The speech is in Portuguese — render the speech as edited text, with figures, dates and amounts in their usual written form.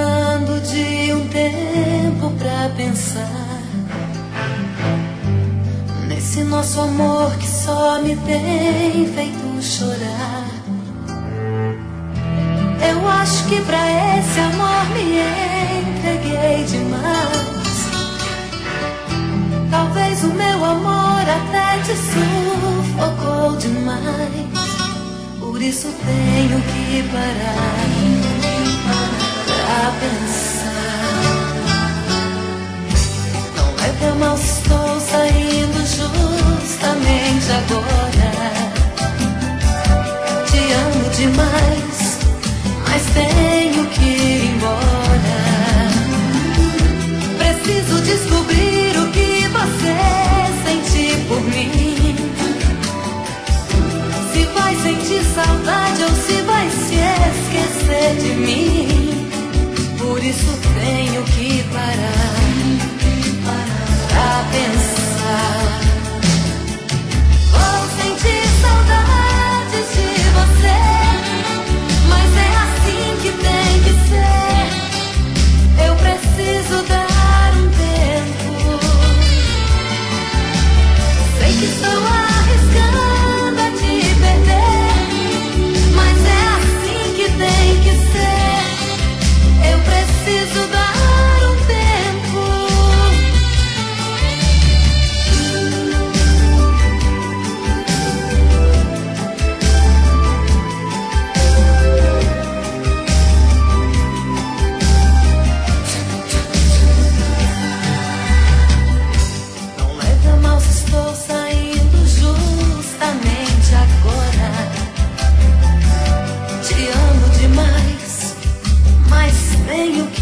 precisando de um tempo pra pensar nesse nosso amor que só me tem feito chorar. Eu acho que pra esse amor me entreguei demais. Talvez o meu amor até te sufocou demais. Por isso tenho que parar pra pensar. Não leve a mal se estou saindo justamente agora. Te amo demais, mas tenho que ir embora. Preciso descobrir o que você sente por mim. Se vai sentir saudade ou se vai se esquecer de mim. Por isso tenho que parar pra pensar. Vou sentir saudade de você, mas é assim que tem que ser. Eu preciso dar um tempo. Sei que estou arriscando a te perder, mas é assim que tem que ser. Eu preciso dar um tempo. Não leve a mal se estou saindo justamente agora. Te amo demais, mas tenho que